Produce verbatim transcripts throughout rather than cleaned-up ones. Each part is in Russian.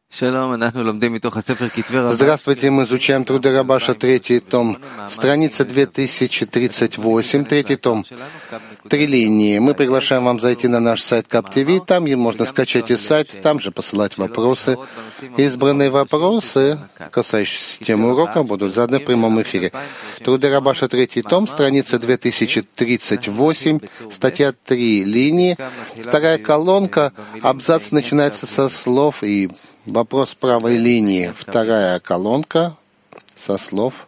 Здравствуйте, мы изучаем труды Рабаша, третий том, страница две тысячи тридцать восемь, третий том, три линии. Мы приглашаем вам зайти на наш сайт КапТВ, там можно скачать и сайт, там же посылать вопросы. Избранные вопросы, касающиеся темы урока, будут заданы в прямом эфире. Труды Рабаша, третий том, страница две тысячи тридцать восемь, статья три линии, вторая колонка, абзац начинается со слов и вопрос правой линии, вторая колонка со слов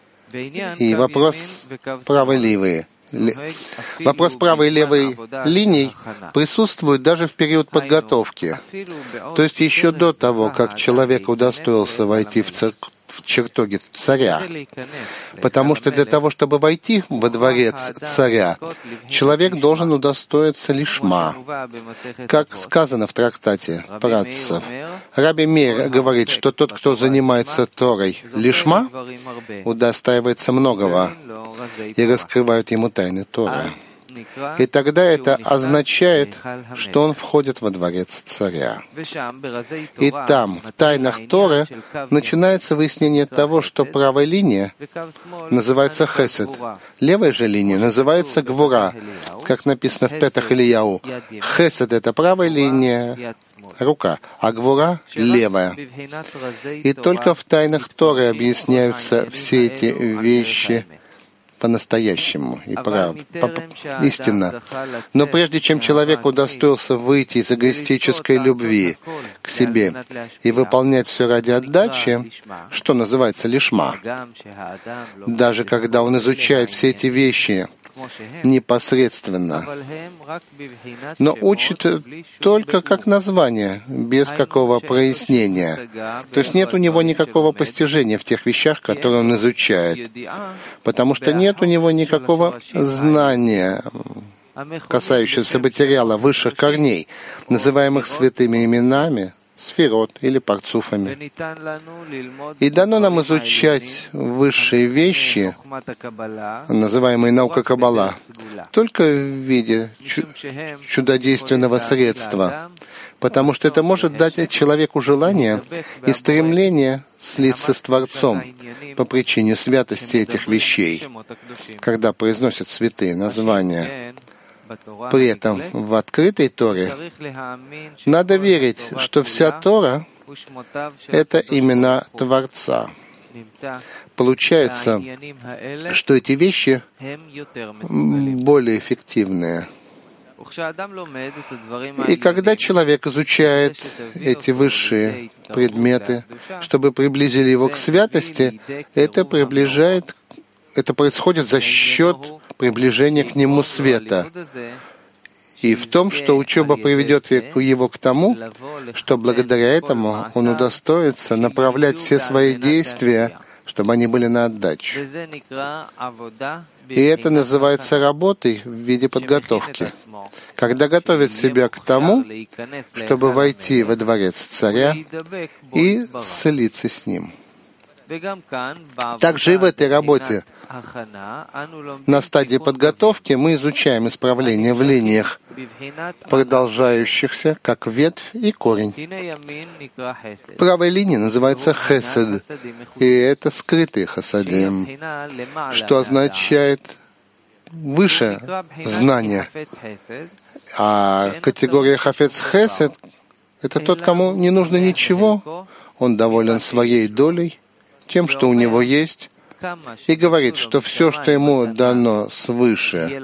и вопрос правой левой. Вопрос правой и левой линий присутствует даже в период подготовки, то есть еще до того, как человек удостоился войти в церковь, в чертоге царя, потому что для того, чтобы войти во дворец царя, человек должен удостоиться лишма. Как сказано в трактате працев, Раби Мейр говорит, что тот, кто занимается Торой лишма, удостаивается многого и раскрывают ему тайны Торы. И тогда это означает, что он входит во дворец царя. И там, в тайнах Торы, начинается выяснение того, что правая линия называется хесед, левая же линия называется гвура, как написано в Петах Ильяу. Хесед — это правая линия, рука, а гвура — левая. И только в тайнах Торы объясняются все эти вещи по-настоящему и прав, по, истинно. Но прежде чем человек удостоился выйти из эгоистической любви к себе и выполнять все ради отдачи, что называется лишма, даже когда он изучает все эти вещи непосредственно, но учит только как название, без какого прояснения. То есть нет у него никакого постижения в тех вещах, которые он изучает, потому что нет у него никакого знания, касающегося материала высших корней, называемых святыми именами, сферот или парцуфами. И дано нам изучать высшие вещи, называемые наука Каббала, только в виде чудодейственного средства, потому что это может дать человеку желание и стремление слиться с Творцом по причине святости этих вещей, когда произносят святые названия. При этом в открытой Торе надо верить, что вся Тора — это имена Творца. Получается, что эти вещи более эффективные. И когда человек изучает эти высшие предметы, чтобы приблизили его к святости, это приближает, это происходит за счет приближения к нему света. И в том, что учеба приведет его к тому, что благодаря этому он удостоится направлять все свои действия, чтобы они были на отдачу. И это называется работой в виде подготовки, когда готовит себя к тому, чтобы войти во дворец царя и слиться с ним. Также и в этой работе на стадии подготовки мы изучаем исправление в линиях, продолжающихся как ветвь и корень. Правая линия называется хесед, и это скрытый хасадим, что означает выше знания. А категория хафец хесед — это тот, кому не нужно ничего, он доволен своей долей, тем, что у него есть, и говорит, что все, что ему дано свыше,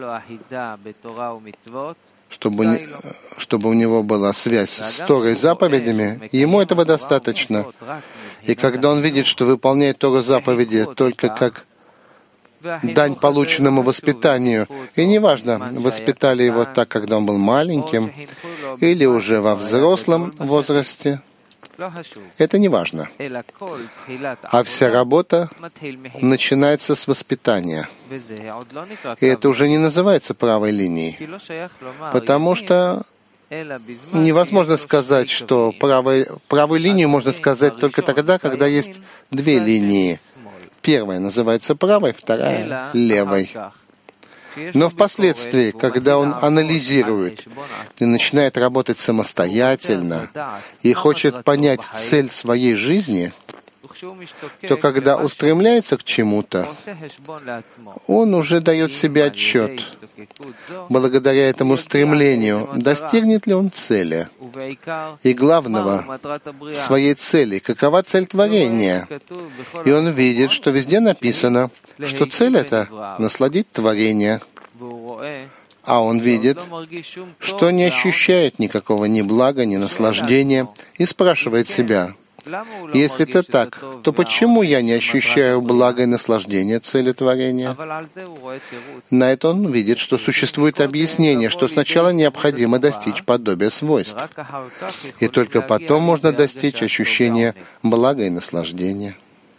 чтобы, чтобы у него была связь с Торой и заповедями, ему этого достаточно. И когда он видит, что выполняет Тору заповеди только как дань полученному воспитанию, и неважно, воспитали его так, когда он был маленьким, или уже во взрослом возрасте, это не важно. А вся работа начинается с воспитания. И это уже не называется правой линией, потому что невозможно сказать, что правой, правую линию можно сказать только тогда, когда есть две линии. Первая называется правой, вторая — левой. Но впоследствии, когда он анализирует и начинает работать самостоятельно и хочет понять цель своей жизни, то когда устремляется к чему-то, он уже дает себе отчет, благодаря этому стремлению, достигнет ли он цели. И главного, своей цели. Какова цель творения? И он видит, что везде написано, что цель — это насладить творение. А он видит, что не ощущает никакого ни блага, ни наслаждения, и спрашивает себя, если это так, то почему я не ощущаю блага и наслаждения цели творения? На это он видит, что существует объяснение, что сначала необходимо достичь подобия свойств, и только потом можно достичь ощущения блага и наслаждения.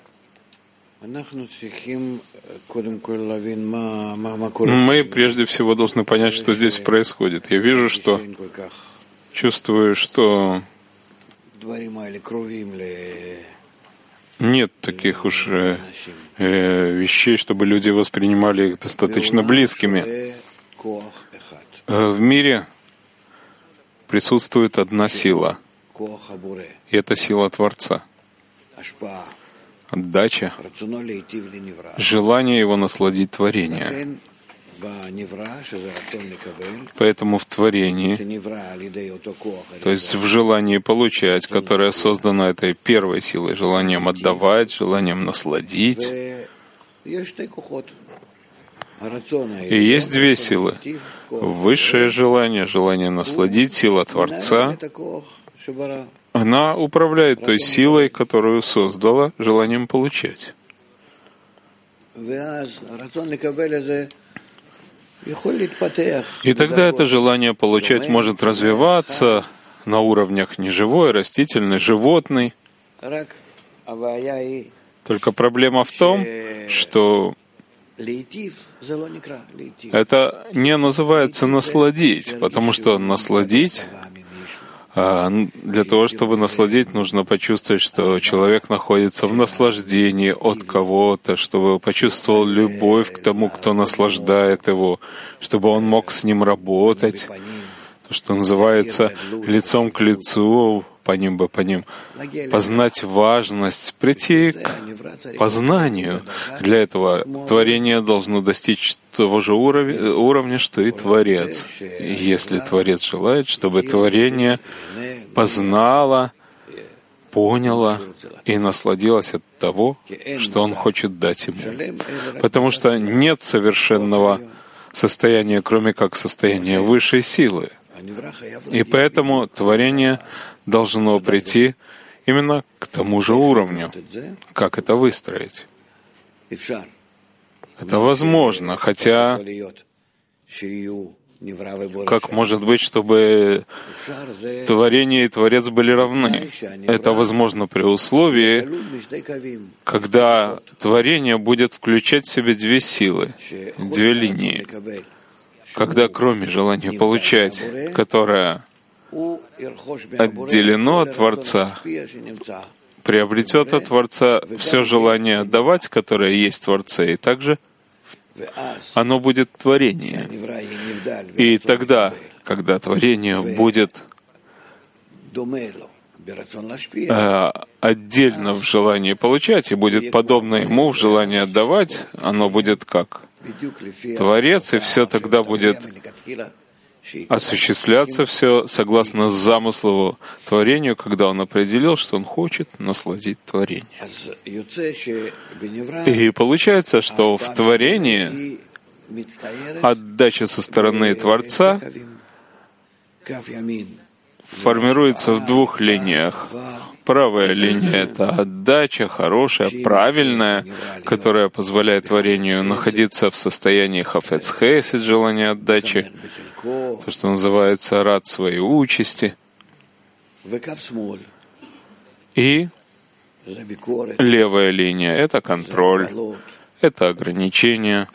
Мы прежде всего должны понять, что здесь происходит. Я вижу, что чувствую, что нет таких уж э, э, вещей, чтобы люди воспринимали их достаточно близкими. Э, в мире присутствует одна сила, и это сила Творца. Отдача, желание его насладить творение. Поэтому в творении, то есть в желании получать, которое создано этой первой силой, желанием отдавать, желанием насладить, и есть две силы. Высшее желание, желание насладить, сила Творца, она управляет той силой, которую создала, желанием получать. И тогда это желание получать может развиваться на уровнях неживой, растительной, животной. Только проблема в том, что это не называется насладить, потому что насладить, для того, чтобы насладить, нужно почувствовать, что человек находится в наслаждении от кого-то, чтобы почувствовал любовь к тому, кто наслаждает его, чтобы он мог с ним работать, то, что называется лицом к лицу, по ним бы по ним, познать важность, прийти к познанию. Для этого творение должно достичь того же уровня, уровня, что и Творец. И если Творец желает, чтобы творение познало, поняло и насладилось от того, что он хочет дать ему. Потому что нет совершенного состояния, кроме как состояния высшей силы. И поэтому творение должно прийти именно к тому же уровню. Как это выстроить? Это возможно, хотя как может быть, чтобы творение и Творец были равны? Это возможно при условии, когда творение будет включать в себя две силы, две линии. Когда кроме желания получать, которое отделено от Творца, приобретет от Творца все желание отдавать, которое есть в Творце, и также оно будет творение. И тогда, когда творение будет э, отдельно в желании получать и будет подобно ему в желании отдавать, оно будет как Творец, и все тогда будет осуществляться все согласно замыслу творению, когда он определил, что он хочет насладить творение. И получается, что в творении отдача со стороны Творца формируется в двух линиях. Правая линия — это отдача, хорошая, правильная, которая позволяет творению находиться в состоянии хафец хесед, желания отдачи, то, что называется рад своей участи. И левая линия — это контроль, это ограничение.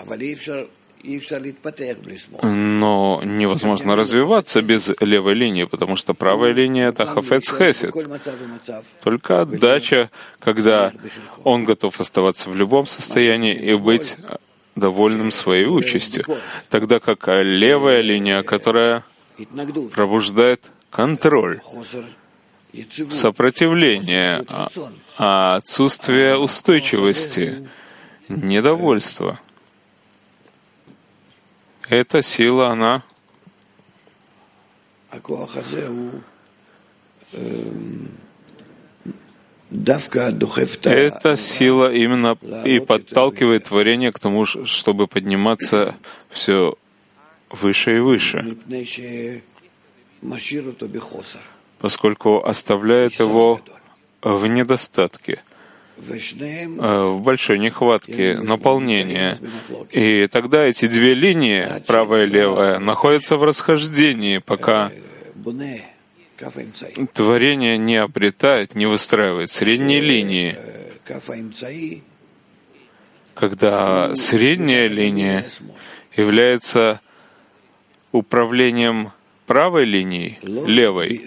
Но невозможно развиваться без левой линии, потому что правая линия — это хафец хесед. Только отдача, когда он готов оставаться в любом состоянии и быть довольным своей участью, тогда как левая линия, которая пробуждает контроль, сопротивление, а отсутствие устойчивости, недовольство. Эта сила, она Эта сила именно и подталкивает творение к тому, чтобы подниматься все выше и выше, поскольку оставляет его в недостатке, в большой нехватке наполнения. И тогда эти две линии, правая и левая, находятся в расхождении, пока творение не обретает, не выстраивает средние линии. Когда средняя линия является управлением правой линией, левой,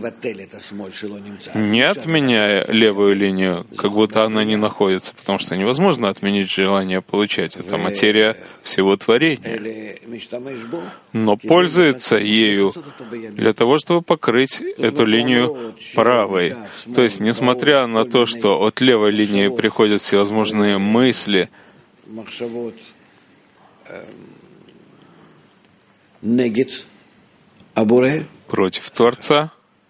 не отменяя левую линию, как будто она не находится, потому что невозможно отменить желание получать. Это материя всего творения. Но пользуется ею для того, чтобы покрыть эту линию правой. То есть, несмотря на то, что от левой линии приходят всевозможные мысли, против Творца,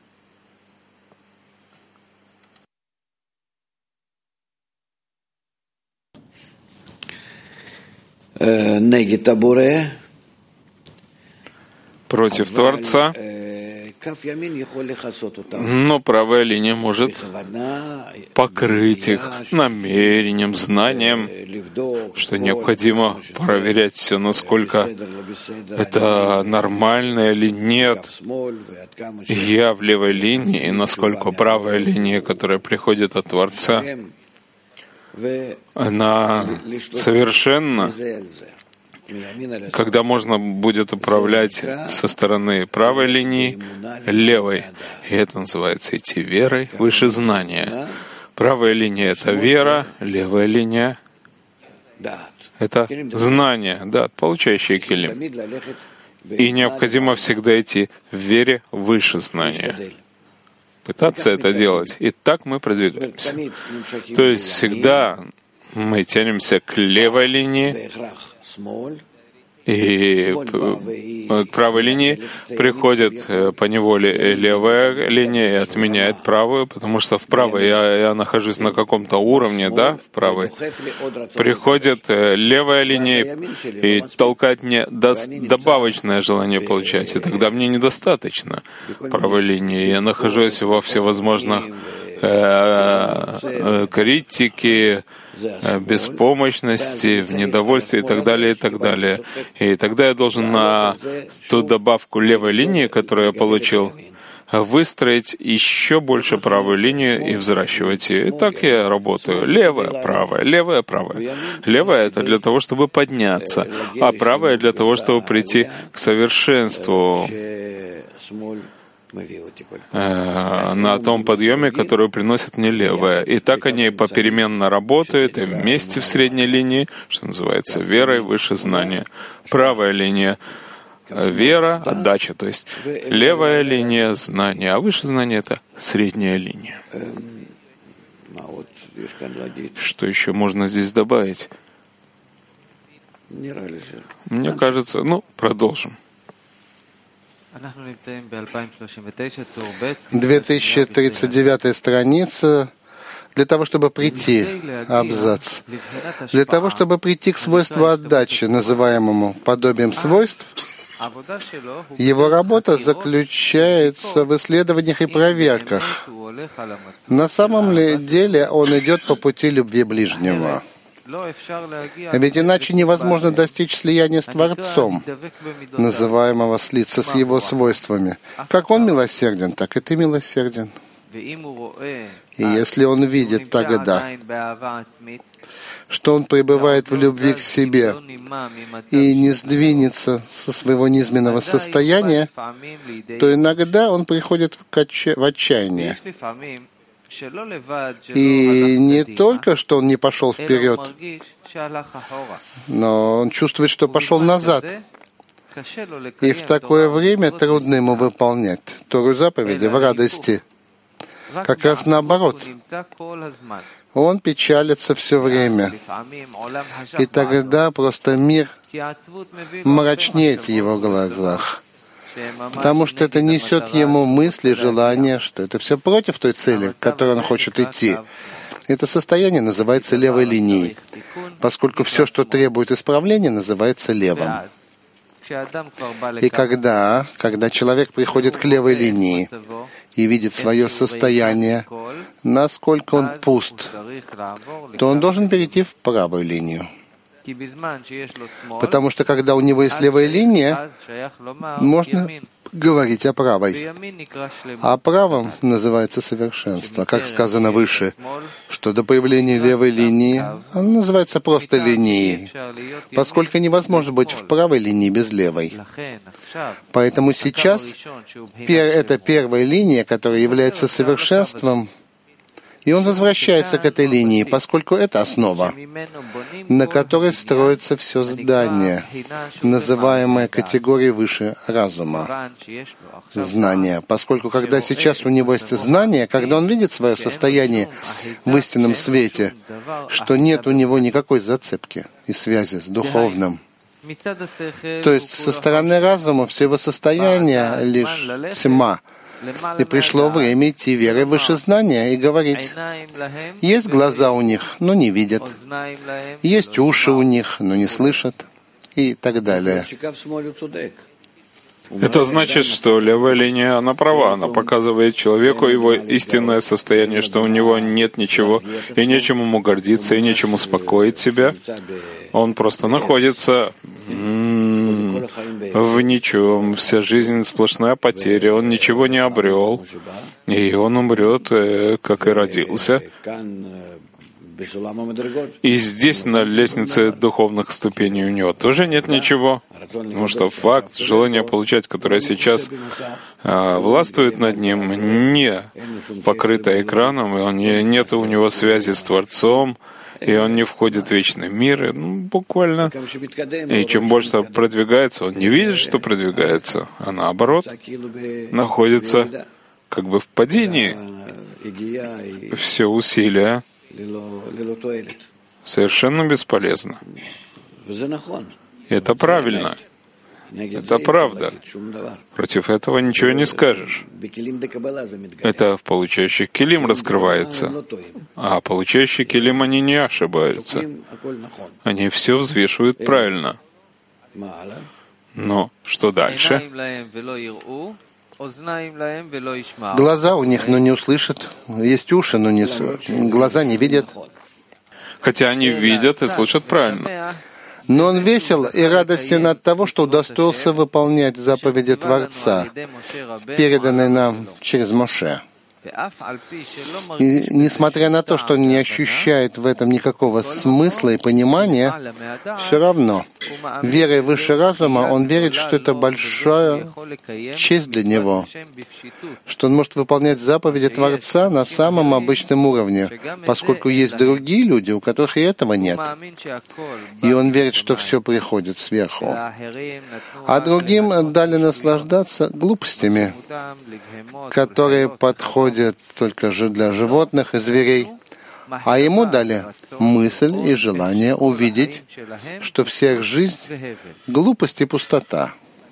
против Творца, но правая линия может покрыть их намерением, знанием, что необходимо проверять все, насколько это нормально или нет. Я в левой линии, и насколько правая линия, которая приходит от Творца, она совершенна, когда можно будет управлять со стороны правой линии левой. И это называется идти верой выше знания. Правая линия — это вера, левая линия — это знание, да, получающее килим. И необходимо всегда идти в вере выше знания. Пытаться это делать. И так мы продвигаемся. То есть всегда мы тянемся к левой линии, и к правой линии приходит по неволе левая линия и отменяет правую, потому что в правой я, я нахожусь на каком-то уровне, да, в правой. Приходит левая линия и толкает мне добавочное желание получать, и тогда мне недостаточно правой линии. Я нахожусь во всевозможных критике, беспомощности, в недовольстве и так далее, и так далее. И тогда я должен на ту добавку левой линии, которую я получил, выстроить еще больше правую линию и взращивать ее. И так я работаю. Левая, правая, левая, правая. Левая — это для того, чтобы подняться, а правая — для того, чтобы прийти к совершенству на том подъеме, который приносит мне левая. И так они попеременно работают, и вместе в средней линии, что называется, верой выше знания. Правая линия — вера, отдача, то есть левая линия — знания, а выше знания — это средняя линия. Что еще можно здесь добавить? Мне кажется, ну, продолжим. две тысячи тридцать девятая страница. Для того, чтобы прийти, абзац, для того, чтобы прийти к свойству отдачи, называемому подобием свойств, его работа заключается в исследованиях и проверках. На самом ли деле он идет по пути любви ближнего? Ведь иначе невозможно достичь слияния с Творцом, называемого слиться с Его свойствами. Как Он милосерден, так и ты милосерден. И если он видит тогда, что он пребывает в любви к себе и не сдвинется со своего низменного состояния, то иногда он приходит в отчаяние. И не только, что он не пошел вперед, но он чувствует, что пошел назад. И в такое время трудно ему выполнять Тору заповеди в радости. Как раз наоборот. Он печалится все время. И тогда просто мир мрачнеет в его глазах. Потому что это несет ему мысли, желания, что это все против той цели, к которой он хочет идти. Это состояние называется левой линией, поскольку все, что требует исправления, называется левым. И когда, когда человек приходит к левой линии и видит свое состояние, насколько он пуст, то он должен перейти в правую линию. Потому что когда у него есть левая линия, можно говорить о правой. А правым называется совершенство. Как сказано выше, что до появления левой линии она называется просто линией, поскольку невозможно быть в правой линии без левой. Поэтому сейчас это первая линия, которая является совершенством, и он возвращается к этой линии, поскольку это основа, на которой строится все здание, называемое категорией выше разума, знания. Поскольку когда сейчас у него есть знание, когда он видит свое состояние в истинном свете, что нет у него никакой зацепки и связи с духовным. То есть со стороны разума все его состояние лишь тьма. И пришло время идти верой выше знания и говорить: есть глаза у них, но не видят, есть уши у них, но не слышат, и так далее. Это значит, что левая линия, она права, она показывает человеку его истинное состояние, что у него нет ничего, и нечем ему гордиться, и нечем успокоить себя. Он просто находится м- в ничем, вся жизнь сплошная потеря, он ничего не обрел, и он умрет, как и родился. И здесь, на лестнице духовных ступеней, у него тоже нет ничего, потому что факт, желание получать, которое сейчас а, властвует над ним, не покрыто экраном, и он не, нет у него связи с Творцом, и он не входит в вечный мир, ну, буквально. И чем больше продвигается, он не видит, что продвигается, а наоборот, находится как бы в падении. Все усилия совершенно бесполезно. И это правильно. Это правда. Против этого ничего не скажешь. Это в получающих келим раскрывается. А получающие келим, они не ошибаются. Они все взвешивают правильно. Но что дальше? Глаза у них, но не услышат. Есть уши, но не глаза не видят. Хотя они видят и слышат правильно. Но он весел и радостен от того, что удостоился выполнять заповеди Творца, переданные нам через Моше. И несмотря на то, что он не ощущает в этом никакого смысла и понимания, все равно, верой выше разума, он верит, что это большая честь для него, что он может выполнять заповеди Творца на самом обычном уровне, поскольку есть другие люди, у которых и этого нет. И он верит, что все приходит сверху. А другим дали наслаждаться глупостями, которые подходят только же для животных и зверей, а ему дали мысль и желание увидеть, что вся их жизнь — глупость и пустота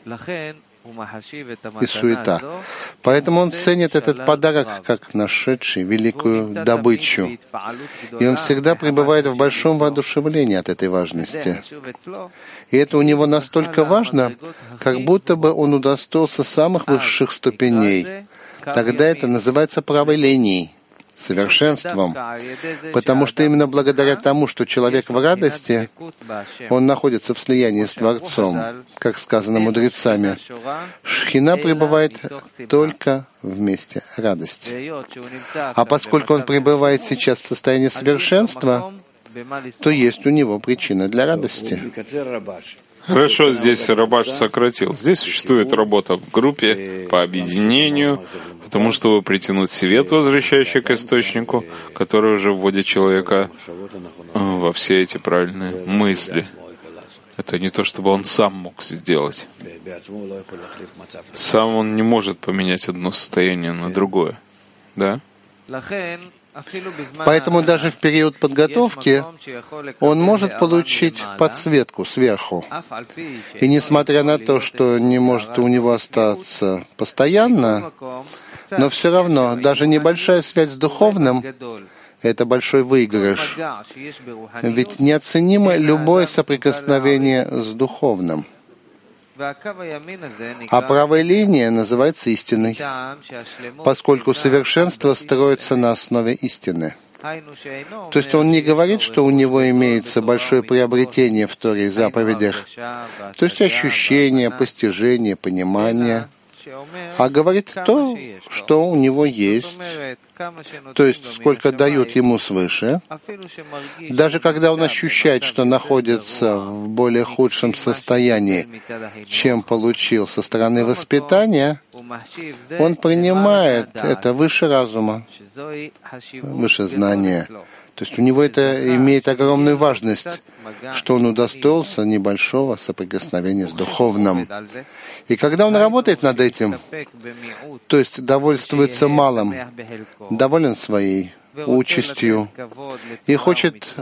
и суета. Поэтому он ценит этот подарок как нашедший великую добычу. И он всегда пребывает в большом воодушевлении от этой важности. И это у него настолько важно, как будто бы он удостоился самых высших ступеней. Тогда это называется правой линией, совершенством, потому что именно благодаря тому, что человек в радости, он находится в слиянии с Творцом, как сказано мудрецами. Шхина пребывает только в месте радости. А поскольку он пребывает сейчас в состоянии совершенства, то есть у него причина для радости. Хорошо, здесь Рабаш сократил. Здесь существует работа в группе по объединению, потому чтобы притянуть свет, возвращающий к источнику, который уже вводит человека во все эти правильные мысли. Это не то, чтобы он сам мог сделать. Сам он не может поменять одно состояние на другое. Да? Поэтому даже в период подготовки он может получить подсветку сверху. И несмотря на то, что не может у него остаться постоянно, но все равно даже небольшая связь с духовным — это большой выигрыш. Ведь неоценимо любое соприкосновение с духовным. А правая линия называется истиной, поскольку совершенство строится на основе истины. То есть он не говорит, что у него имеется большое приобретение в Торе и заповедях, то есть ощущение, постижение, понимание, а говорит то, что у него есть, то есть сколько дают ему свыше, даже когда он ощущает, что находится в более худшем состоянии, чем получил со стороны воспитания, он принимает это выше разума, выше знания. То есть у него это имеет огромную важность, что он удостоился небольшого соприкосновения с духовным. И когда он работает над этим, то есть довольствуется малым, доволен своей участью и хочет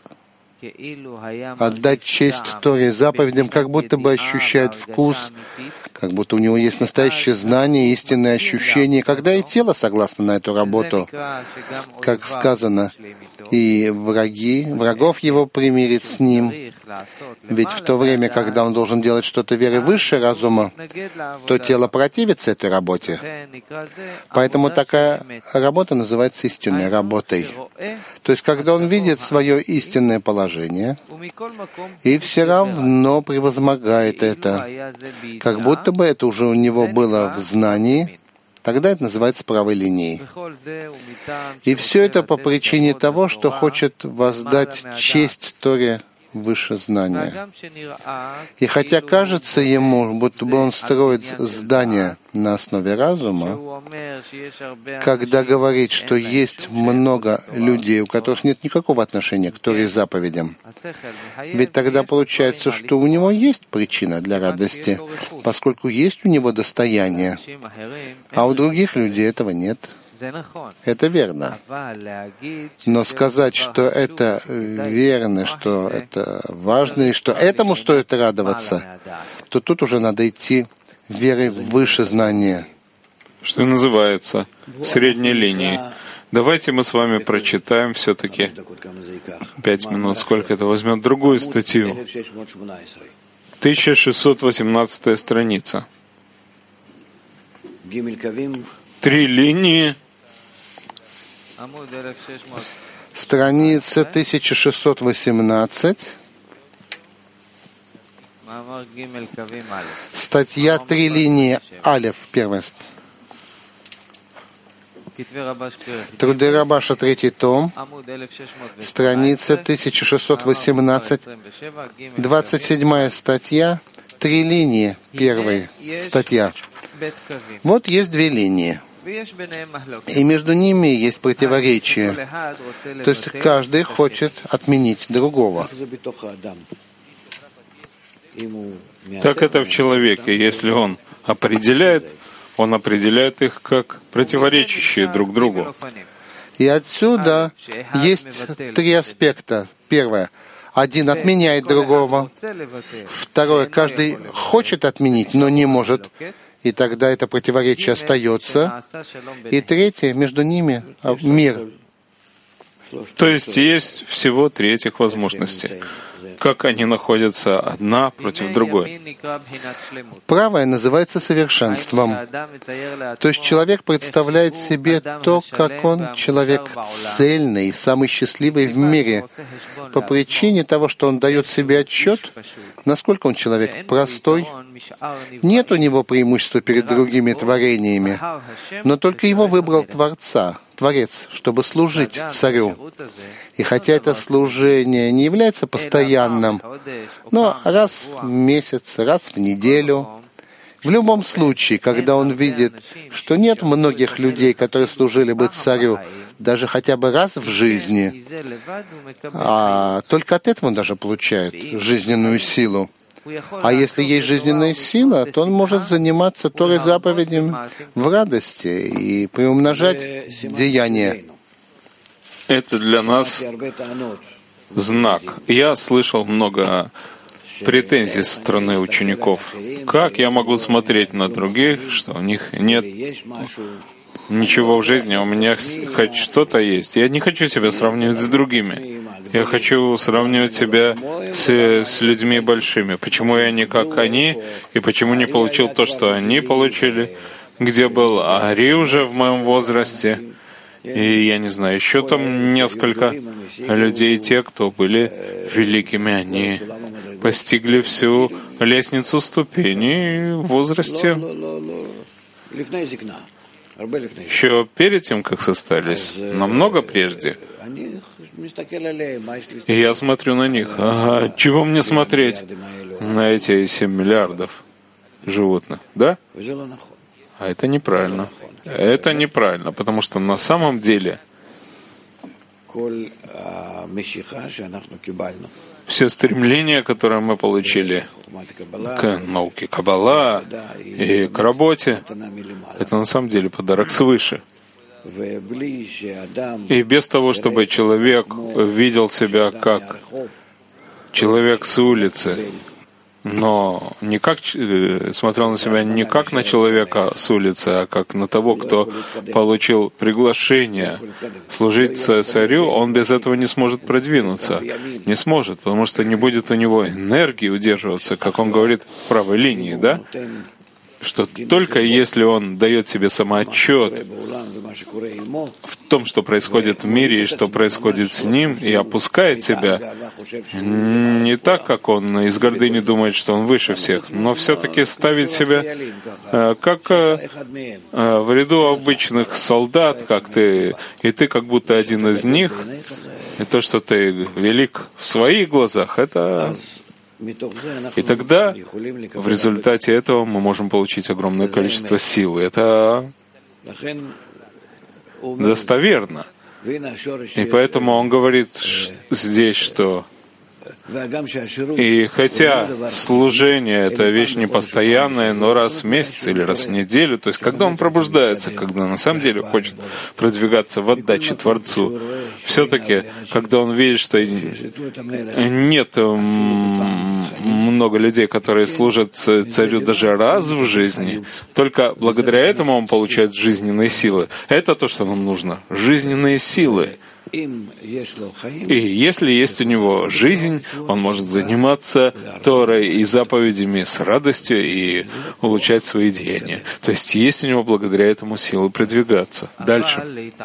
отдать честь Торе и заповедям, как будто бы ощущает вкус, как будто у него есть настоящее знание, истинное ощущение, когда и тело согласно на эту работу, как сказано, и враги, врагов его примирит с ним. Ведь в то время, когда он должен делать что-то верой выше разума, то тело противится этой работе. Поэтому такая работа называется истинной работой. То есть, когда он видит свое истинное положение и все равно превозмогает это, как будто бы это уже у него было в знании, тогда это называется правой линией. И все это по причине того, что хочет воздать честь Торе выше знания. И хотя кажется ему, будто бы он строит здание на основе разума, когда говорит, что есть много людей, у которых нет никакого отношения к Торе и заповедям, ведь тогда получается, что у него есть причина для радости, поскольку есть у него достояние, а у других людей этого нет. Это верно. Но сказать, что это верно, что это важно, и что этому стоит радоваться, то тут уже надо идти верой выше знания. Что называется средней линией. Давайте мы с вами прочитаем все-таки пять минут, сколько это возьмет, другую статью. тысяча шестьсот восемнадцатая страница. Три линии. Страница тысяча шестьсот восемнадцать. Статья «Три линии Алеф», первая. Труды Рабаша, третий том, страница тысяча шестьсот восемнадцать, двадцать седьмая статья, «Три линии», первая статья. Вот есть две линии. И между ними есть противоречие. То есть каждый хочет отменить другого. Так это в человеке. Если он определяет, он определяет их как противоречащие друг другу. И отсюда есть три аспекта. Первое. Один отменяет другого. Второе. Каждый хочет отменить, но не может. И тогда это противоречие остается. И третье, между ними мир. То есть есть всего три этих возможности. Как они находятся одна против другой. Правое называется совершенством. То есть человек представляет себе то, как он человек цельный, самый счастливый в мире, по причине того, что он дает себе отчет, насколько он человек простой. Нет у него преимущества перед другими творениями, но только его выбрал Творца, Творец, чтобы служить царю. И хотя это служение не является постоянным, но раз в месяц, раз в неделю, в любом случае, когда он видит, что нет многих людей, которые служили бы царю, даже хотя бы раз в жизни, а только от этого он даже получает жизненную силу. А если есть жизненная сила, то он может заниматься Торой заповедям в радости и приумножать деяния. Это для нас знак. Я слышал много претензий со стороны учеников. Как я могу смотреть на других, что у них нет ничего в жизни, а у меня хоть что-то есть? Я не хочу себя сравнивать с другими. Я хочу сравнивать себя с, с людьми большими. Почему я не как они, и почему не получил то, что они получили? Где был Ари уже в моем возрасте? И я не знаю, еще там несколько людей, те, кто были великими, они постигли всю лестницу ступеней в возрасте еще перед тем, как состарились, намного прежде. И я смотрю на них. Ага, чего мне смотреть на эти семь миллиардов животных, да? А это неправильно. Это неправильно, потому что на самом деле все стремления, которые мы получили к науке Каббала и к работе, это на самом деле подарок свыше. И без того, чтобы человек видел себя как человек с улицы, но не как, смотрел на себя не как на человека с улицы, а как на того, кто получил приглашение служить царю, он без этого не сможет продвинуться. Не сможет, потому что не будет у него энергии удерживаться, как он говорит, в правой линии, да? Что только если он дает себе самоотчет в том, что происходит в мире и что происходит с ним, и опускает себя, не так, как он из гордыни думает, что он выше всех, но все-таки ставит себя как в ряду обычных солдат, как ты, и ты как будто один из них, и то, что ты велик в своих глазах, это... И тогда в результате этого мы можем получить огромное количество сил. Это достоверно. И поэтому он говорит здесь, что и хотя служение — это вещь непостоянная, но раз в месяц или раз в неделю, то есть когда он пробуждается, когда на самом деле хочет продвигаться в отдаче Творцу, все-таки, когда он видит, что нет много людей, которые служат царю даже раз в жизни, только благодаря этому он получает жизненные силы. Это то, что нам нужно. Жизненные силы. И если есть у него жизнь, он может заниматься Торой и заповедями с радостью и улучшать свои деяния. То есть есть у него благодаря этому силы продвигаться. Дальше.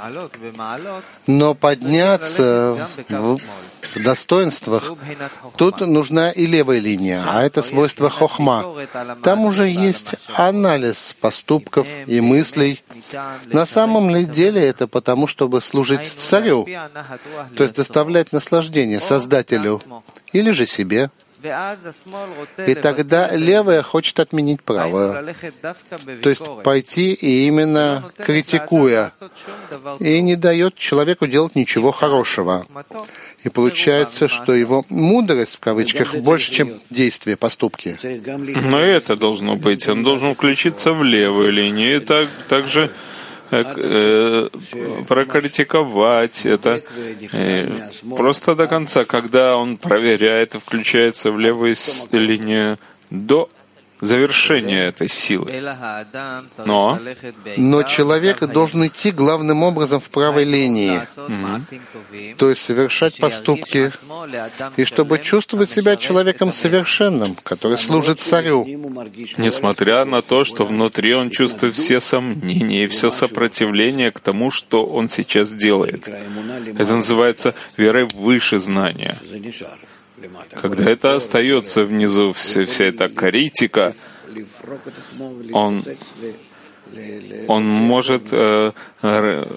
Но подняться в достоинствах, тут нужна и левая линия, а это свойство хохма. Там уже есть анализ поступков и мыслей. На самом ли деле это потому, чтобы служить царю, то есть доставлять наслаждение Создателю, или же себе. И тогда левое хочет отменить правое, то есть пойти и именно критикуя, и не дает человеку делать ничего хорошего. И получается, что его мудрость, в кавычках, больше, чем действия, поступки. Но это должно быть. Он должен включиться в левую линию, и так, также э, прокритиковать это э, просто до конца, когда он проверяет и включается в левую линию до завершения этой силы. Но, Но человек должен идти главным образом в правой линии, mm-hmm. то есть совершать поступки, и чтобы чувствовать себя человеком совершенным, который служит царю. Несмотря на то, что внутри он чувствует все сомнения и все сопротивление к тому, что он сейчас делает. Это называется верой выше знания. Когда это остается внизу, вся, вся эта критика, он, он может э,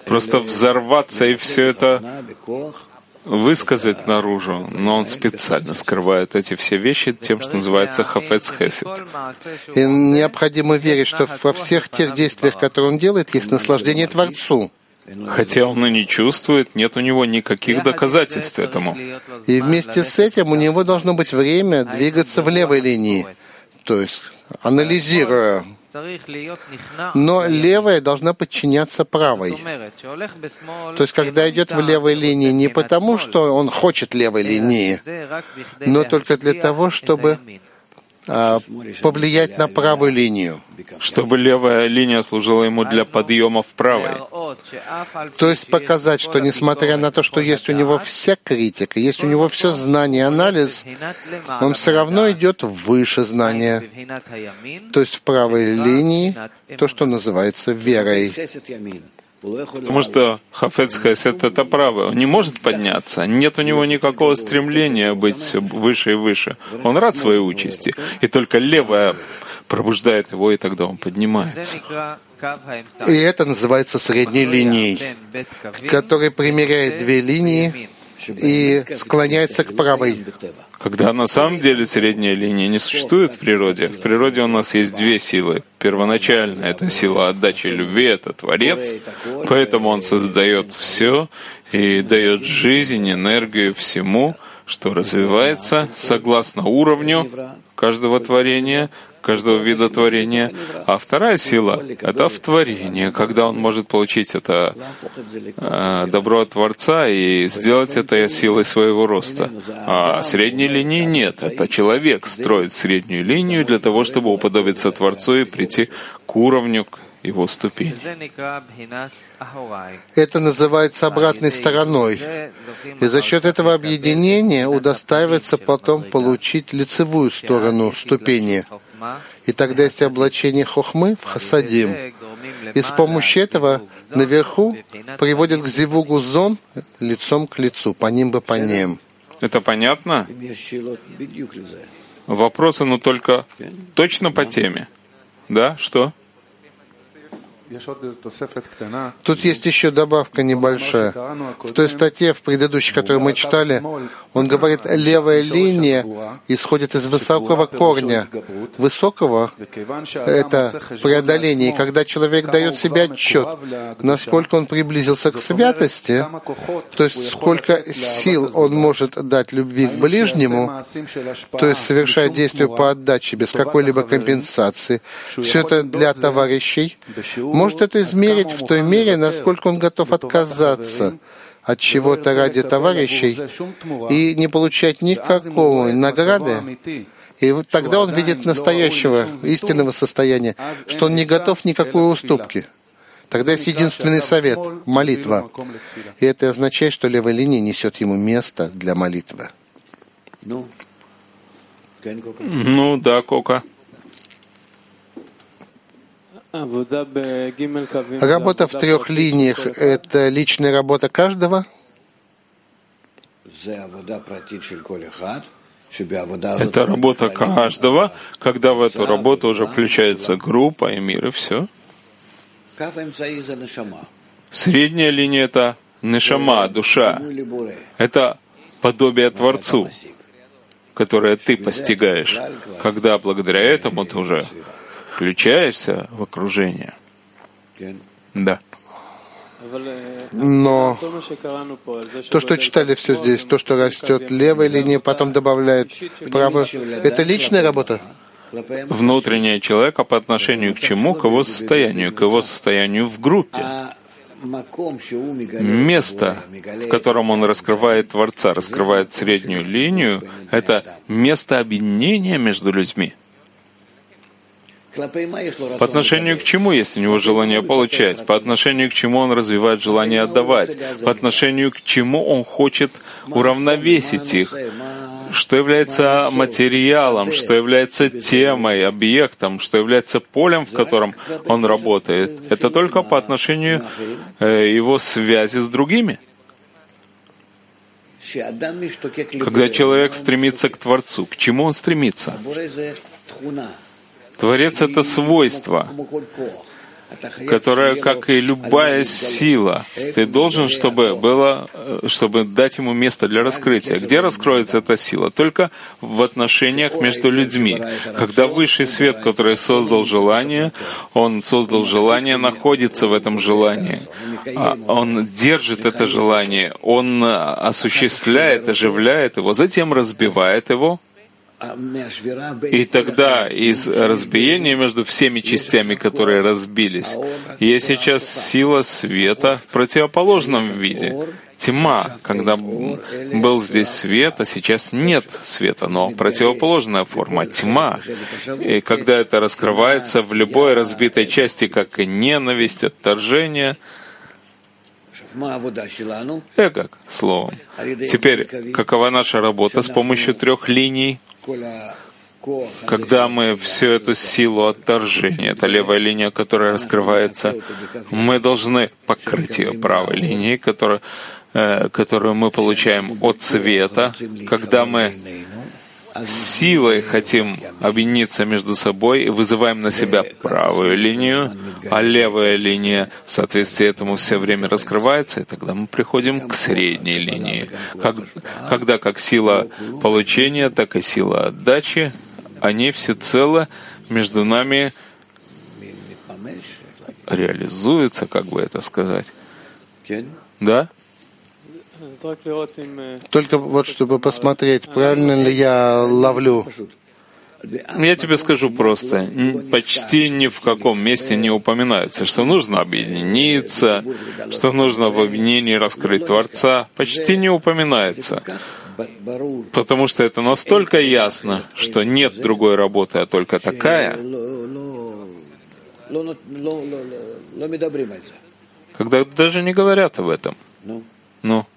просто взорваться и все это высказать наружу, но он специально скрывает эти все вещи тем, что называется хафец хесед. И необходимо верить, что во всех тех действиях, которые он делает, есть наслаждение Творцу. Хотя он и не чувствует, нет у него никаких доказательств этому. И вместе с этим у него должно быть время двигаться в левой линии, то есть анализируя. Но левая должна подчиняться правой. То есть, когда идет в левой линии не потому, что он хочет левой линии, но только для того, чтобы а, повлиять на правую линию. Чтобы левая линия служила ему для подъема в правой. То есть показать, что несмотря на то, что есть у него вся критика, есть у него все знание, анализ, он все равно идет выше знания. То есть в правой линии то, что называется верой. Потому что хафец хесед — это правое. Он не может подняться. Нет у него никакого стремления быть выше и выше. Он рад своей участи. И только левая пробуждает его, и тогда он поднимается. И это называется средней линией, который примеряет две линии и склоняется к правой. Когда на самом деле средняя линия не существует в природе, в природе у нас есть две силы. Первоначальная — это сила отдачи любви, это Творец, поэтому он создает все и дает жизнь, энергию всему, что развивается согласно уровню каждого творения, каждого вида творения. А вторая сила — это в творении, когда он может получить это э, добро от Творца и сделать это силой своего роста. А средней линии нет. Это человек строит среднюю линию для того, чтобы уподобиться Творцу и прийти к уровню его ступени. Это называется обратной стороной. И за счет этого объединения удостаивается потом получить лицевую сторону ступени. И тогда есть облачение хохмы в хасадим. И с помощью этого наверху приводит к зивугу зон лицом к лицу, по ним бы по ним. Это понятно? Вопросы, но только точно по теме. Да? Что? Тут есть еще добавка небольшая. В той статье, в предыдущей, которую мы читали, он говорит, левая линия исходит из высокого корня. Высокого — это преодоление. И когда человек дает себе отчет, насколько он приблизился к святости, то есть сколько сил он может дать любви к ближнему, то есть совершая действие по отдаче без какой-либо компенсации, все это для товарищей, может это измерить в той мере, насколько он готов отказаться от чего-то ради товарищей и не получать никакой награды. И вот тогда он видит настоящего, истинного состояния, что он не готов никакой уступки. Тогда есть единственный совет — молитва. И это означает, что левая линия несет ему место для молитвы. Ну да, Кока. Работа в трех линиях — это личная работа каждого. Это работа каждого, когда в эту работу уже включается группа и мир, и все. Средняя линия — это нешама, душа. Это подобие Творцу, которое ты постигаешь, когда благодаря этому ты уже включаешься в окружение. Да. Но то, что читали все здесь, то, что растет левая линия, потом добавляет правую, это личная работа? Внутреннее человека по отношению к чему? К его состоянию, к его состоянию в группе. Место, в котором он раскрывает Творца, раскрывает среднюю линию, это место объединения между людьми. По отношению к чему есть у него желание получать? По отношению к чему он развивает желание отдавать? По отношению к чему он хочет уравновесить их? Что является материалом, что является темой, объектом, что является полем, в котором он работает? Это только по отношению э, его связи с другими. Когда человек стремится к Творцу, к чему он стремится? Творец — это свойство. которая, как и любая сила, ты должен, чтобы было, чтобы дать ему место для раскрытия. Где раскроется эта сила? Только в отношениях между людьми. Когда высший свет, который создал желание, он создал желание, находится в этом желании. Он держит это желание, он осуществляет, оживляет его, затем разбивает его. И тогда из разбиения между всеми частями, которые разбились, есть сейчас сила света в противоположном виде. Тьма, когда был здесь свет, а сейчас нет света, но противоположная форма — тьма. И когда это раскрывается в любой разбитой части, как и ненависть, отторжение, эго, словом. Теперь, какова наша работа с помощью трех линий? Когда мы всю эту силу отторжения, это левая линия, которая раскрывается, мы должны покрыть ее правой линией, которая, э, которую мы получаем от света. Когда мы силой хотим объединиться между собой и вызываем на себя правую линию, а левая линия в соответствии этому все время раскрывается, и тогда мы приходим к средней линии. Как, когда как сила получения, так и сила отдачи, они всецело между нами реализуются, как бы это сказать. Да? Только вот чтобы посмотреть, правильно ли я ловлю. Я тебе скажу просто, почти ни в каком месте не упоминается, что нужно объединиться, что нужно в объединении раскрыть Творца. Почти не упоминается. Потому что это настолько ясно, что нет другой работы, а только такая, когда даже не говорят об этом. Ну.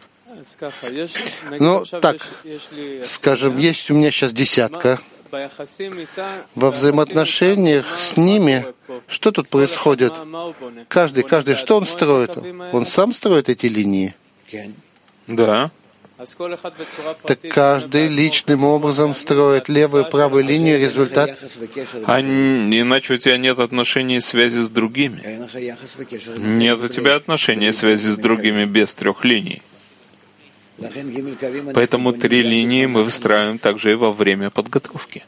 Ну, так, скажем, есть у меня сейчас десятка. Во взаимоотношениях с ними, что тут происходит? Каждый, каждый, что он строит? Он сам строит эти линии? Да. Так каждый личным образом строит левую и правую линию, результат. А иначе у тебя нет отношений и связи с другими. Нет у тебя отношений и связи с другими без трех линий. Поэтому три линии мы выстраиваем также и во время подготовки.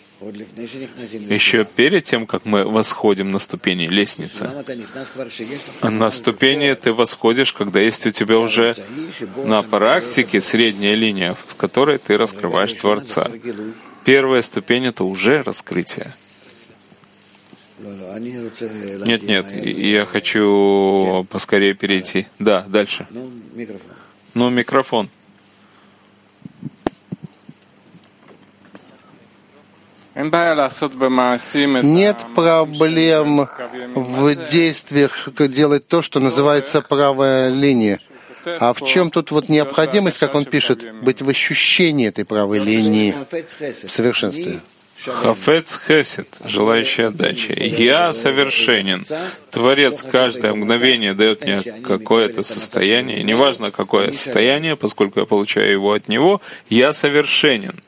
Еще перед тем, как мы восходим на ступени лестницы. На ступени ты восходишь, когда есть у тебя уже на практике средняя линия, в которой ты раскрываешь Творца. Первая ступень — это уже раскрытие. Нет, нет, я хочу поскорее перейти. Да, дальше. Ну, микрофон. Нет проблем в действиях делать то, что называется правая линия. А в чем тут вот необходимость, как он пишет, быть в ощущении этой правой линии в совершенстве? Хафец хесед, желающий отдачи. Я совершенен. Творец каждое мгновение дает мне какое-то состояние. Неважно, какое состояние, поскольку я получаю его от него, я совершенен.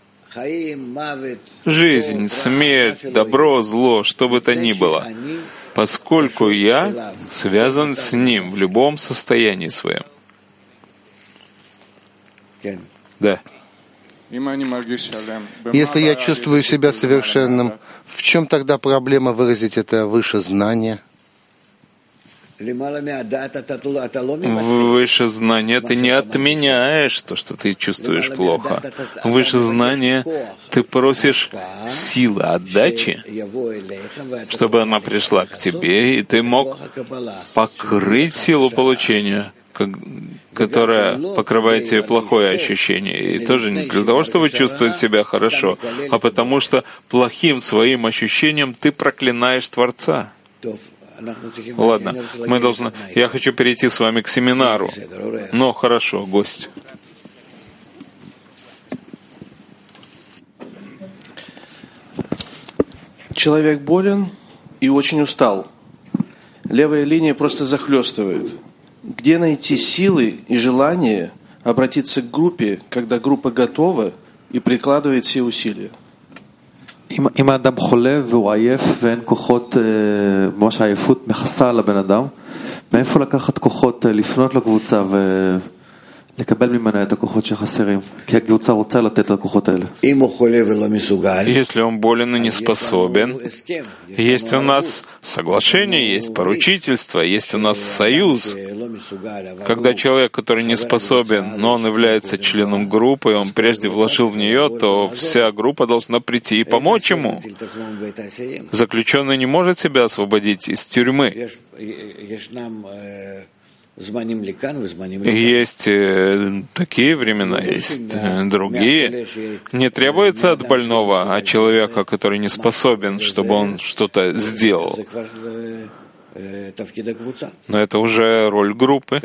Жизнь, смерть, добро, зло, что бы то ни было, поскольку я связан с ним в любом состоянии своем. Да. Если я чувствую себя совершенным, в чем тогда проблема выразить это выше знания? Выше знания ты не отменяешь то, что ты чувствуешь плохо. Выше знания ты просишь силы отдачи, чтобы она пришла к тебе, и ты мог покрыть силу получения, которая покрывает тебе плохое ощущение. И тоже не для того, чтобы чувствовать себя хорошо, а потому что плохим своим ощущением ты проклинаешь Творца. Ладно, мы должны... Я хочу перейти с вами к семинару. Но хорошо, гость. Человек болен и очень устал. Левая линия просто захлестывает. Где найти силы и желание обратиться к группе, когда группа готова и прикладывает все усилия? אם האדם חולה והוא עייף ואין כוחות, ממש העייפות מכסה על הבן אדם, מאיפה לקחת כוחות לפנות לקבוצה ולקבל ממנה את הכוחות שחסרים? כי הקבוצה רוצה לתת לכוחות האלה. Если он болен и не способен, есть у нас соглашение, есть поручительство, есть у нас союз. Когда человек, который не способен, но он является членом группы, он прежде вложил в нее, то вся группа должна прийти и помочь ему. Заключенный не может себя освободить из тюрьмы. Есть такие времена, есть другие. Не требуется от больного, от человека, который не способен, чтобы он что-то сделал. Но это уже роль группы.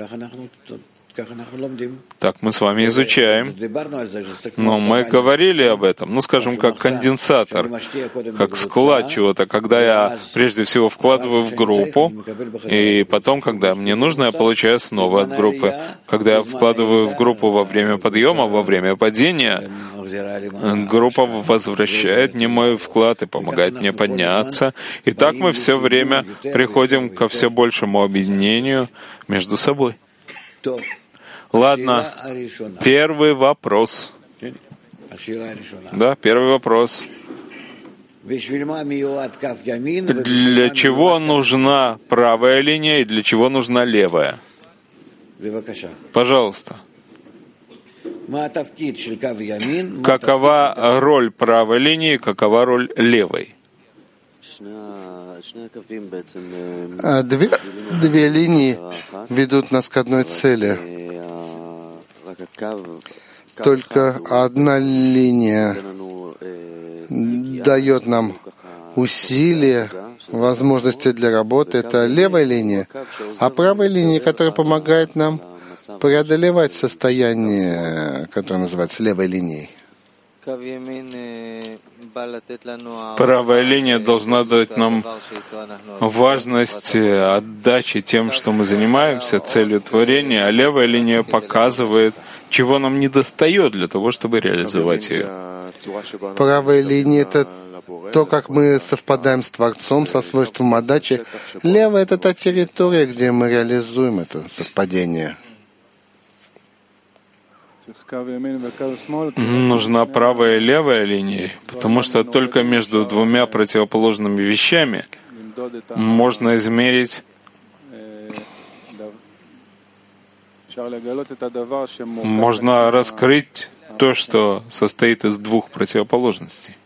Так мы с вами изучаем. Но мы говорили об этом, ну, скажем, как конденсатор, как склад чего-то, когда я прежде всего вкладываю в группу, и потом, когда мне нужно, я получаю снова от группы. Когда я вкладываю в группу во время подъема, во время падения, группа возвращает мне мой вклад и помогает мне подняться. И так мы все время приходим ко все большему объединению между собой. Ладно, первый вопрос. Да, первый вопрос. Для чего нужна правая линия и для чего нужна левая? Пожалуйста. Какова роль правой линии, какова роль левой? Две, две линии ведут нас к одной цели. Только одна линия дает нам усилия, возможности для работы. Это левая линия. А правая линия, которая помогает нам преодолевать состояние, которое называется левой линией. Правая линия должна дать нам важность отдачи тем, что мы занимаемся, целью творения, а левая линия показывает, чего нам недостает для того, чтобы реализовать ее. Правая линия — это то, как мы совпадаем с Творцом, со свойством отдачи. Левая — это та территория, где мы реализуем это совпадение. Нужна правая и левая линия, потому что только между двумя противоположными вещами можно измерить можно раскрыть то, что состоит из двух противоположностей.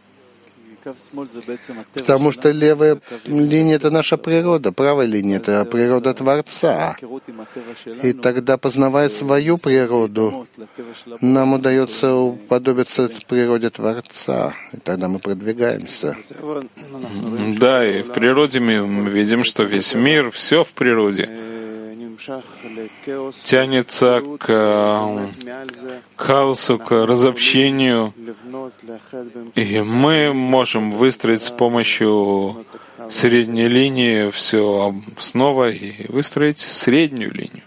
Потому что левая линия — это наша природа, правая линия — это природа Творца. И тогда, познавая свою природу, нам удается уподобиться природе Творца. И тогда мы продвигаемся. Да, и в природе мы видим, что весь мир, все в природе тянется к хаосу, к разобщению, и мы можем выстроить с помощью средней линии все снова и выстроить среднюю линию.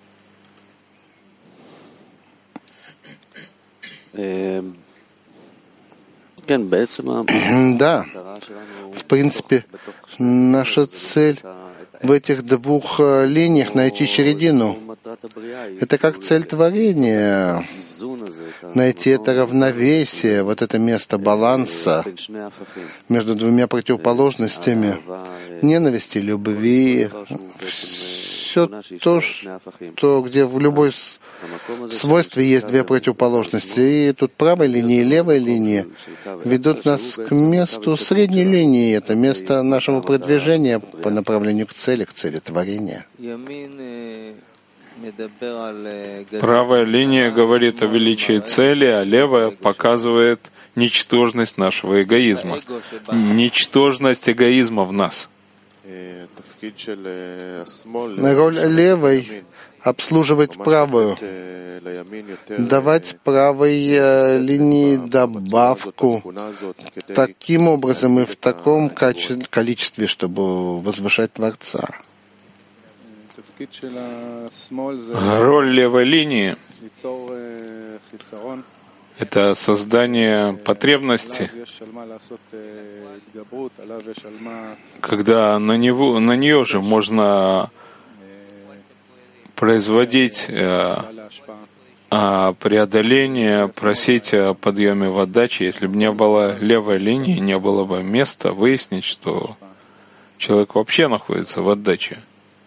Да, в принципе, наша цель в этих двух линиях найти середину. Это как цель творения. Найти это равновесие, вот это место баланса между двумя противоположностями, ненависти, любви, все то, что, где в любой свойстве есть две противоположности. И тут правая линия и левая линия ведут нас к месту средней линии. Это место нашего продвижения по направлению к цели, к цели творения. Правая линия говорит о величии цели, а левая показывает ничтожность нашего эгоизма, ничтожность эгоизма в нас. Роль левой — обслуживать правую, давать правой линии добавку таким образом и в таком количестве, чтобы возвышать Творца. Роль левой линии Это создание потребности, когда на него, на нее же можно производить э, преодоление, просить о подъеме в отдаче. Если бы не было левой линии, не было бы места выяснить, что человек вообще находится в отдаче.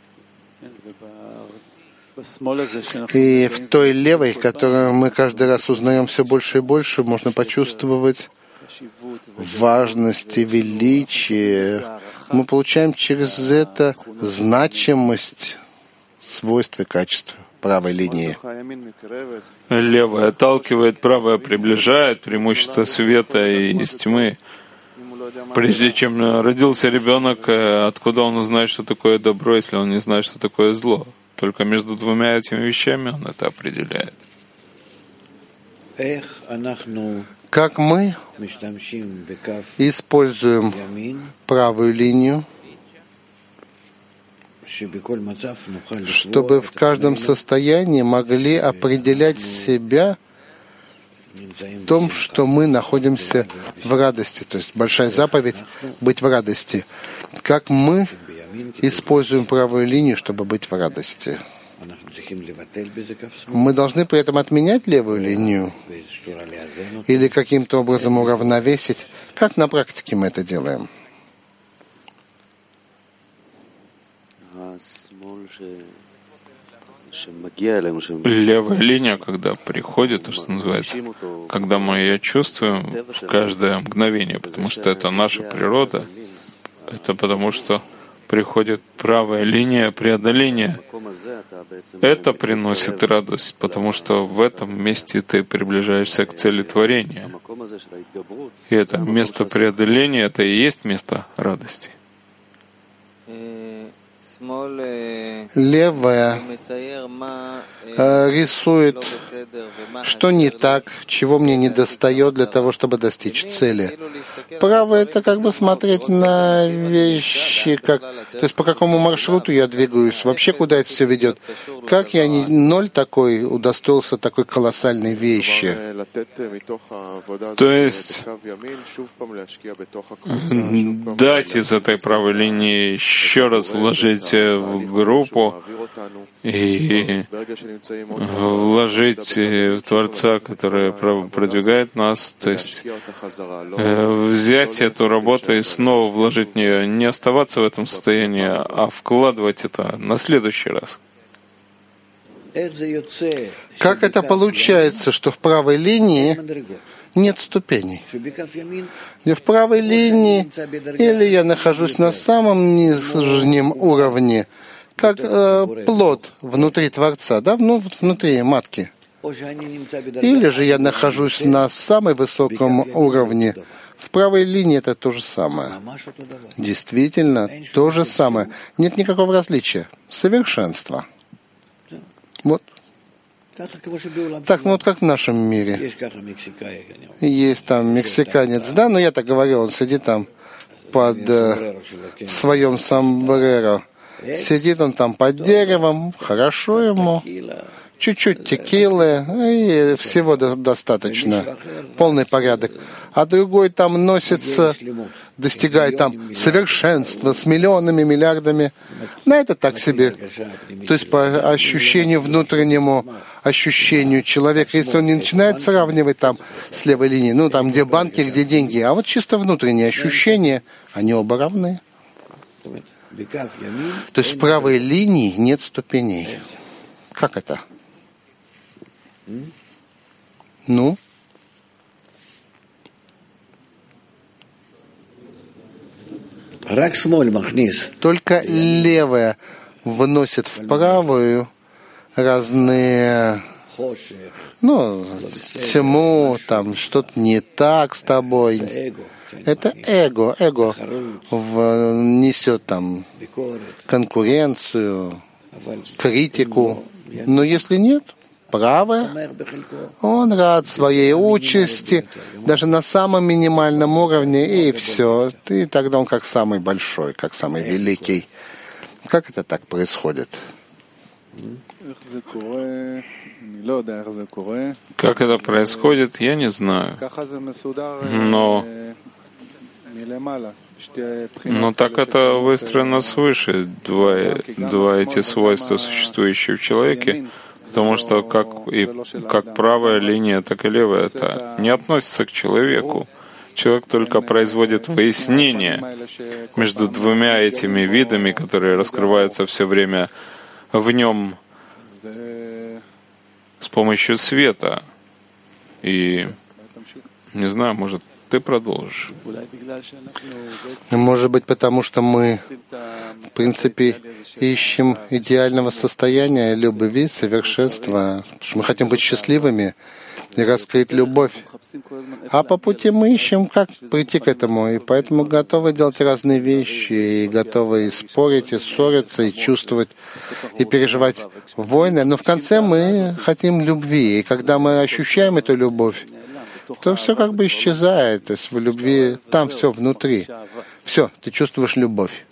И в той левой, которую мы каждый раз узнаем все больше и больше, можно почувствовать важность и величие. Мы получаем через это значимость, свойства и качества правой линии. Левая отталкивает, правая приближает, преимущество света и из тьмы. Прежде чем родился ребенок, откуда он знает, что такое добро, если он не знает, что такое зло? Только между двумя этими вещами он это определяет. Как мы используем правую линию, чтобы в каждом состоянии могли определять себя в том, что мы находимся в радости. То есть большая заповедь — быть в радости. Как мы используем правую линию, чтобы быть в радости? Мы должны при этом отменять левую линию или каким-то образом уравновесить. Как на практике мы это делаем? Левая линия, когда приходит, то, что называется, когда мы ее чувствуем в каждое мгновение, потому что это наша природа, это потому что приходит правая линия преодоления. Это приносит радость, потому что в этом месте ты приближаешься к цели творения. И это место преодоления, это и есть место радости. Левая рисует, что не так, чего мне недостает для того, чтобы достичь цели. Правая — это как бы смотреть на вещи, как, то есть по какому маршруту я двигаюсь, вообще куда это все ведет. Как я не ноль такой удостоился такой колоссальной вещи. То есть дать из этой правой линии еще раз вложить в группу и вложить в Творца, который продвигает нас, то есть взять эту работу и снова вложить в нее, не оставаться в этом состоянии, а вкладывать это на следующий раз. Как это получается, что в правой линии нет ступеней? И в правой линии или я нахожусь на самом нижнем уровне, как э, плод внутри Творца, да, ну, внутри матки. Или же я нахожусь на самом высоком уровне. В правой линии это то же самое. Действительно, то же самое. Нет никакого различия. Совершенство. Вот. Так, ну вот как в нашем мире. Есть там мексиканец, да, но я так говорю, он сидит там под э, в своем сомбреро. Сидит он там под деревом, хорошо ему, чуть-чуть текилы, и всего до- достаточно, полный порядок. А другой там носится, достигает там совершенства с миллионами, миллиардами. На это так себе. То есть по ощущению внутреннему, ощущению человека, если он не начинает сравнивать там с левой линией, ну там где банки, где деньги, а вот чисто внутренние ощущения, они оба равны. То есть в правой линии нет ступеней. Как это? Ну? Только левая вносит в правую разные, ну, тьму, там что-то не так с тобой. Это эго, эго несет там конкуренцию, критику. Но если нет, правая, он рад своей участи, даже на самом минимальном уровне, и все. И тогда он как самый большой, как самый великий. Как это так происходит? Как это происходит, я не знаю. Но, но так это выстроено свыше, два, два эти свойства, существующие в человеке, потому что как, и, как правая линия, так и левая, это не относится к человеку. Человек только производит выяснение между двумя этими видами, которые раскрываются все время в нем с помощью света. И, не знаю, может, ты продолжишь. Может быть, потому что мы, в принципе, ищем идеального состояния любви, совершенства, что мы хотим быть счастливыми и раскрыть любовь. А по пути мы ищем, как прийти к этому, и поэтому готовы делать разные вещи, и готовы и спорить, и ссориться, и чувствовать, и переживать войны. Но в конце мы хотим любви, и когда мы ощущаем эту любовь, то все как бы исчезает. То есть в любви там все внутри. Все, ты чувствуешь любовь.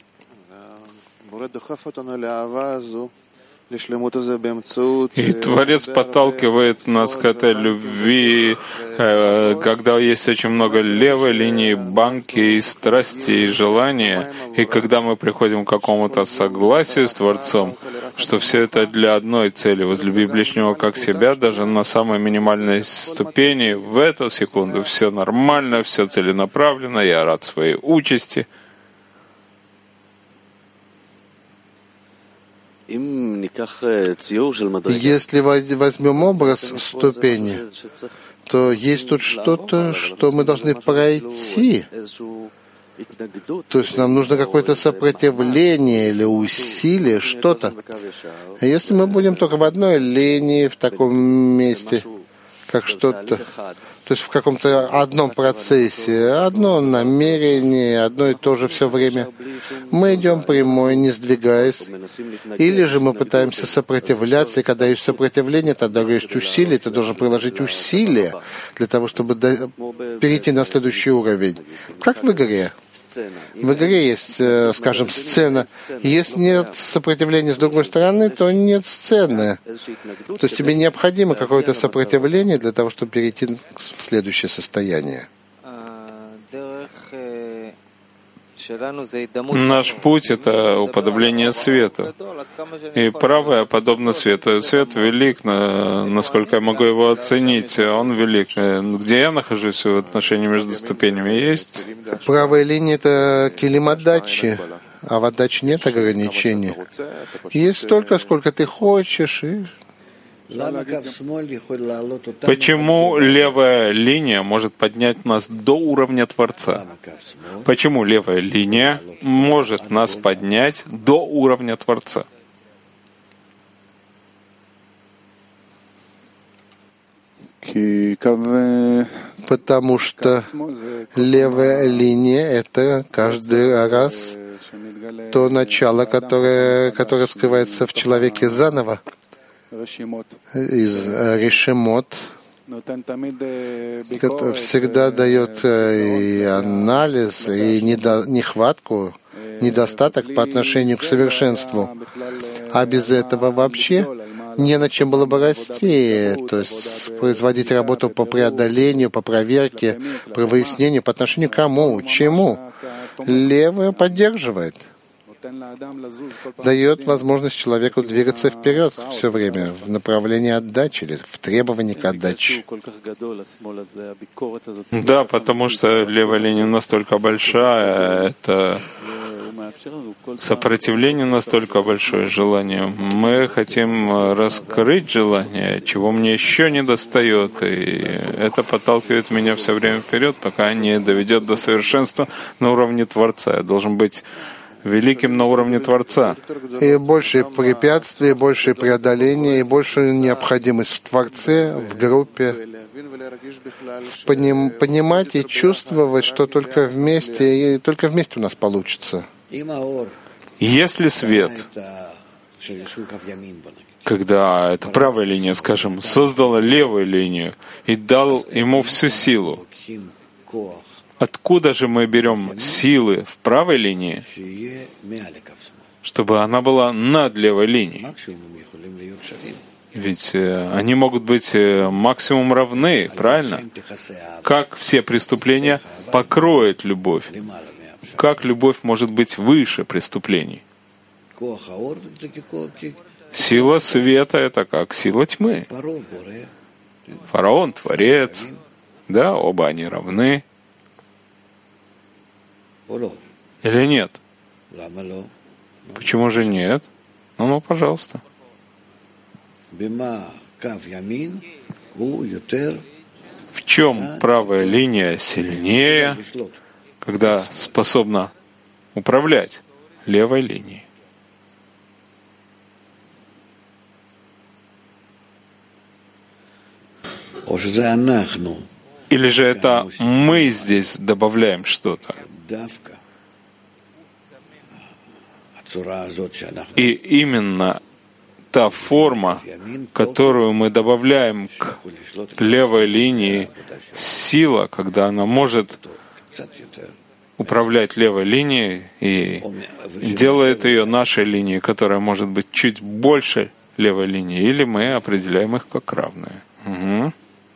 И Творец подталкивает нас к этой любви, когда есть очень много левой линии, банки, и страсти, и желания, и когда мы приходим к какому-то согласию с Творцом, что все это для одной цели — возлюби ближнего как себя, даже на самой минимальной ступени, в эту секунду все нормально, все целенаправленно, я рад своей участи. Если возьмем образ ступени, то есть тут что-то, что мы должны пройти. То есть нам нужно какое-то сопротивление или усилие, что-то. Если мы будем только в одной линии, в таком месте, как что-то, то есть в каком-то одном процессе, одно намерение, одно и то же все время, мы идем прямой, не сдвигаясь, или же мы пытаемся сопротивляться, и когда есть сопротивление, тогда есть усилие, ты должен приложить усилия для того, чтобы перейти на следующий уровень. Как в игре. В игре есть, скажем, сцена. Если нет сопротивления с другой стороны, то нет сцены. То есть тебе необходимо какое-то сопротивление для того, чтобы перейти в следующее состояние. Наш путь — это уподобление свету. И правое подобно свету. Свет велик, насколько я могу его оценить, он велик. Где я нахожусь в отношении между ступенями есть? Правая линия — это килим отдачи, а в отдаче нет ограничений. Есть столько, сколько ты хочешь, и... Почему левая линия может поднять нас до уровня Творца? Почему левая линия может нас поднять до уровня Творца? Потому что левая линия — это каждый раз то начало, которое, которое скрывается в человеке заново, из решемот, который всегда дает и анализ, и нехватку, недостаток по отношению к совершенству. А без этого вообще не на чем было бы расти, то есть производить работу по преодолению, по проверке, по выяснению, по отношению к кому, чему. Левое поддерживает, дает возможность человеку двигаться вперед все время в направлении отдачи или в требовании к отдаче. Да, потому что левая линия настолько большая, это сопротивление настолько большое, желание. Мы хотим раскрыть желание, чего мне еще не достает, и это подталкивает меня все время вперед, пока не доведет до совершенства на уровне Творца. Я должен быть великим на уровне Творца. И больше препятствий, больше преодоления, и больше необходимость в Творце, в группе. Поним, понимать и чувствовать, что только вместе, и только вместе у нас получится. Если свет, когда эта правая линия, скажем, создала левую линию и дал ему всю силу, откуда же мы берем силы в правой линии, чтобы она была над левой линией? Ведь они могут быть максимум равны, правильно? Как все преступления покроет любовь? Как любовь может быть выше преступлений? Сила света — это как сила тьмы. Фараон — творец. Да, оба они равны. Или нет? Почему же нет? Ну, ну, пожалуйста. В чем правая линия сильнее, когда способна управлять левой линией? Или же это мы здесь добавляем что-то? И именно та форма, которую мы добавляем к левой линии, сила, когда она может управлять левой линией и делает ее нашей линией, которая может быть чуть больше левой линии, или мы определяем их как равные. Угу.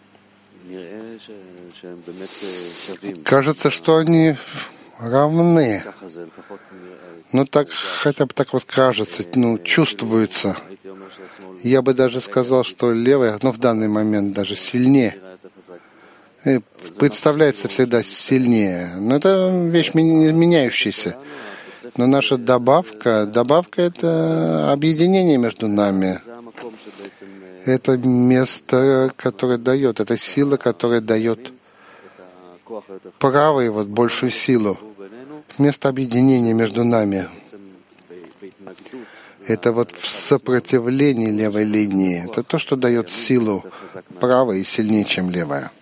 Кажется, что они равны. Ну, так, хотя бы так вот кажется, ну, чувствуется. Я бы даже сказал, что левая, ну, в данный момент даже сильнее. И представляется всегда сильнее. Но это вещь меняющаяся. Но наша добавка, добавка — это объединение между нами. Это место, которое дает, это сила, которая дает правой вот большую силу. Место объединения между нами. Это вот в сопротивлении левой линии. Это то, что дает силу правой и сильнее, чем левая.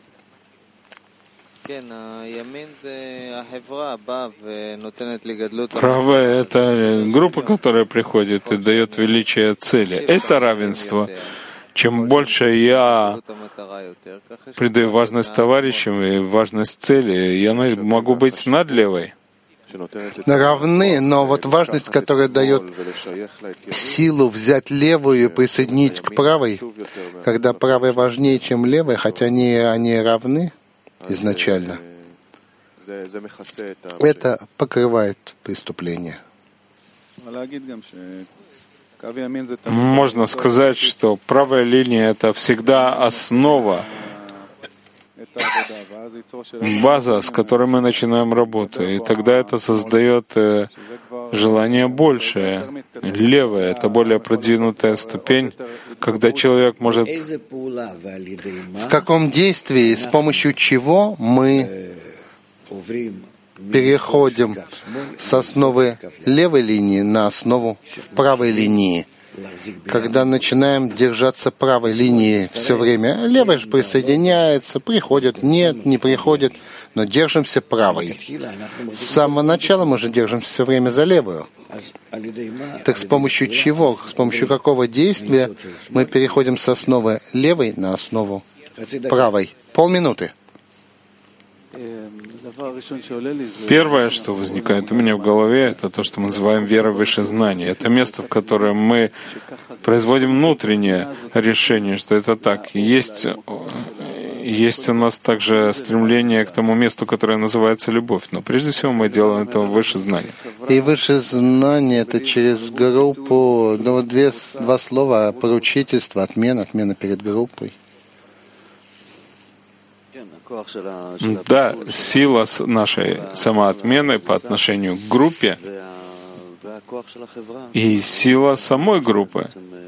Правая — это группа, которая приходит и дает величие цели. Это равенство. Чем больше я придаю важность товарищам и важность цели, я могу быть над левой. Равны, но вот важность, которая дает силу взять левую и присоединить к правой, когда правая важнее, чем левая, хотя они, они равны изначально, это покрывает преступление. Можно сказать, что правая линия — это всегда основа, база, с которой мы начинаем работу. И тогда это создает желание большее. Левая — это более продвинутая ступень, когда человек может... В каком действии, с помощью чего мы переходим с основы левой линии на основу правой линии, когда начинаем держаться правой линии все время. Левая же присоединяется, приходит, нет, не приходит, но держимся правой. С самого начала мы же держимся все время за левую. Так с помощью чего, с помощью какого действия мы переходим с основы левой на основу правой? Полминуты. Первое, что возникает у меня в голове, это то, что мы называем верой выше знаний. Это место, в котором мы производим внутреннее решение, что это так. Есть, есть у нас также стремление к тому месту, которое называется любовь. Но прежде всего мы делаем это выше знания. И выше знания — это через группу, ну вот две, два слова: поручительство, отмена, отмена перед группой. Да, сила нашей самоотмены по отношению к группе и сила самой группы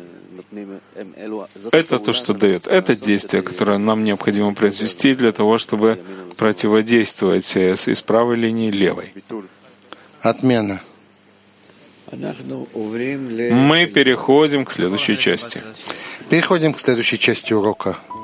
— это то, что дает. Это действие, которое нам необходимо произвести для того, чтобы противодействовать из правой линии левой. Отмена. Мы переходим к следующей части. Переходим к следующей части урока.